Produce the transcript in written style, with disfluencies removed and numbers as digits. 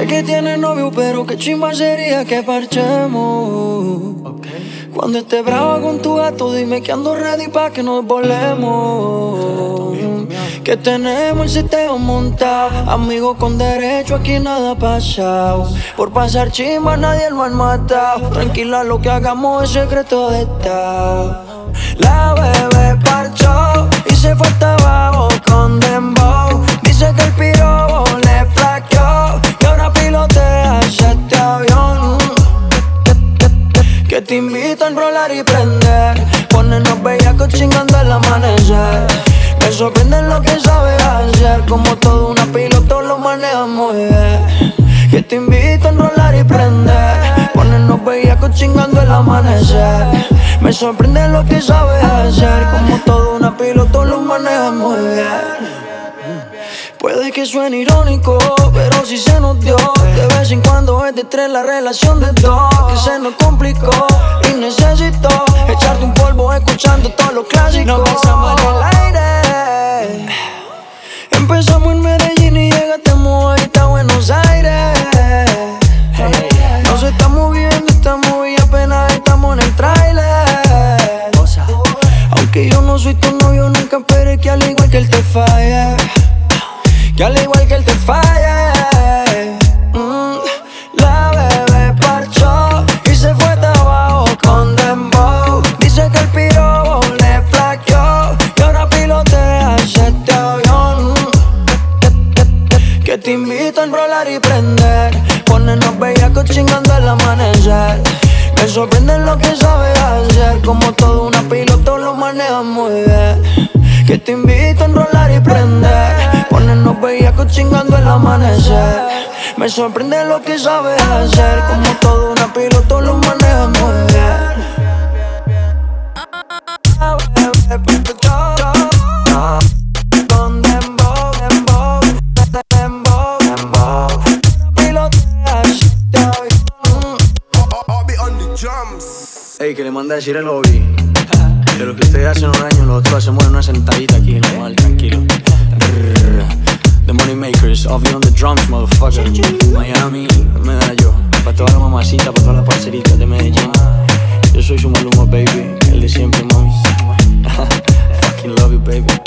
Sé que tienes novio, pero qué chimba sería que parchemos. Cuando esté brava con tu gato, dime que ando ready pa' que nos volemos. Que tenemos el seteo montado, amigos con derecho, aquí nada ha pasado. Por pasar chimba nadie lo han matado. Tranquila, lo que hagamos es secreto de estado. La bebé parchó y se fue hasta abajo con dembow. Dice que el pirobo le flaqueó y ahora pilotea este avión. Que te invito a enrolar y prender, ponernos bellacos chingando al amanecer. Me sorprende lo que sabes hacer, como todo una piloto lo maneja muy bien. Que te invito a enrolar y prender, ponernos bellacos chingando al amanecer. Me sorprende lo que sabes hacer, como todo una piloto lo maneja muy bien. Puede que suene irónico, pero si se nos dio. De vez en cuando es de tres la relación de dos, que se nos complicó y necesito echarte un polvo escuchando todos los clásicos. Nos besamos en el aire, empezamos en Medellín y llegamos ahorita a Buenos Aires. Nos estamos viendo, estamos y apenas estamos en el tráiler. Aunque yo no soy tu novio, nunca esperé que al igual que él te falle. Que al igual que él te falle. La bebé parchó y se fue hasta abajo con dembow. Dice que el pirobo le flaqueó y ahora pilotea este avión. Que te invito a enrolar y prender, ponernos bellacos chingando al amanecer. Me sorprende lo que sabes hacer, como todo una piloto lo maneja muy bien. Que te invito a enrolar y prender, ponernos bellacos chingando el amanecer. Me sorprende lo que sabes hacer, como todo una piloto lo maneja muy bien. Con dembow, dembow, dembow, dembow. Piloteas, Ey, que le manda a decir el hobby que lo que ustedes hacen un año, nosotros hacemos en una sentadita aquí, normal, tranquilo. The Money Makers, off on the drums, motherfucker. Miami, Medallo, para toda la mamacita, para todas las parceritas de Medellín. Yo soy su Maluma, baby, el de siempre, mami. Fucking love you, baby.